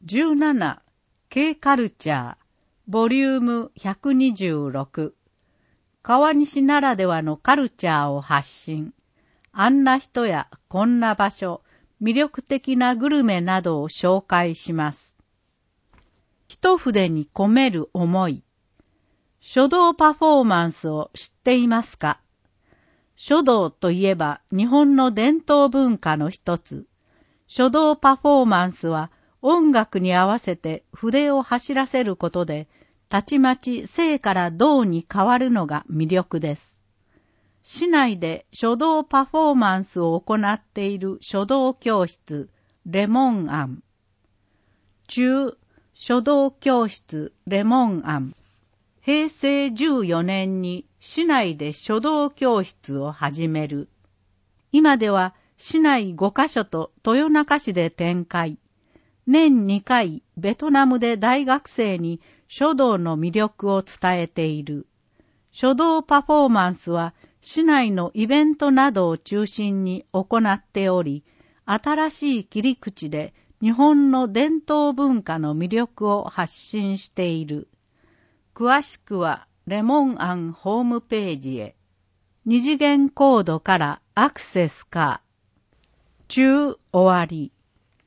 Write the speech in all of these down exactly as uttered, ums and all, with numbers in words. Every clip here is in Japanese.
じゅうなな、K カルチャー、ボリュームひゃくにじゅうろく、川西ならではのカルチャーを発信、あんな人やこんな場所、魅力的なグルメなどを紹介します。一筆に込める思い。書道パフォーマンスを知っていますか？書道といえば日本の伝統文化の一つ。書道パフォーマンスは音楽に合わせて筆を走らせることで、たちまち静から動に変わるのが魅力です。市内で書道パフォーマンスを行っている書道教室、レモンアン。中書道教室、レモンアン。へいせいじゅうよねんに市内で書道教室を始める。今では市内ごカ所と豊中市で展開。年にかいベトナムで大学生に書道の魅力を伝えている。書道パフォーマンスは市内のイベントなどを中心に行っており、新しい切り口で日本の伝統文化の魅力を発信している。詳しくはレモンアンホームページへ。二次元コードからアクセスか。中終わり。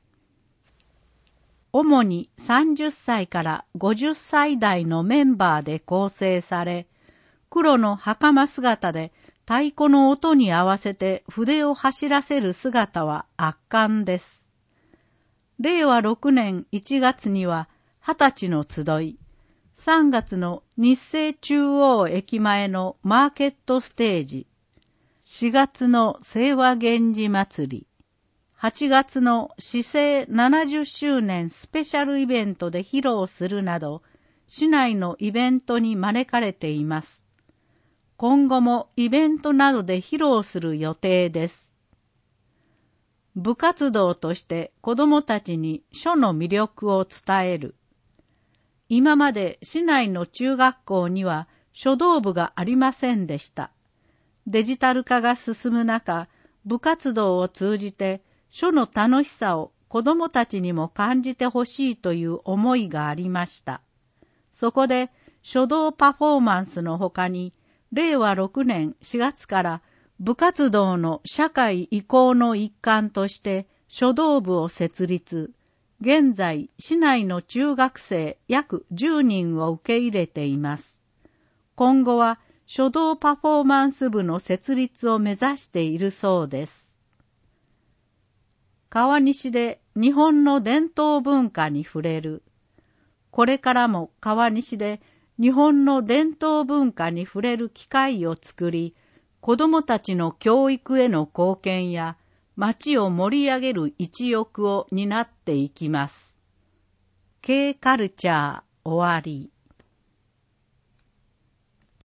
主にさんじゅっさいからごじゅっさい代のメンバーで構成され、黒の袴姿で太鼓の音に合わせて筆を走らせる姿は圧巻です。れいわろくねんいちがつにははたちの集い、さんがつの日生中央駅前のマーケットステージ、しがつの清和源氏祭り、はちがつの市政ななじゅっしゅうねんスペシャルイベントで披露するなど、市内のイベントに招かれています。今後もイベントなどで披露する予定です。部活動として子どもたちに書の魅力を伝える。今まで市内の中学校には書道部がありませんでした。デジタル化が進む中、部活動を通じて書の楽しさを子どもたちにも感じてほしいという思いがありました。そこで書道パフォーマンスのほかに、れいわろくねんしがつから部活動の社会移行の一環として書道部を設立。現在、市内の中学生約じゅうにんを受け入れています。今後は書道パフォーマンス部の設立を目指しているそうです。川西で日本の伝統文化に触れる。これからも川西で日本の伝統文化に触れる機会を作り、子どもたちの教育への貢献や町を盛り上げる一翼を担っていきます。K カルチャー終わり。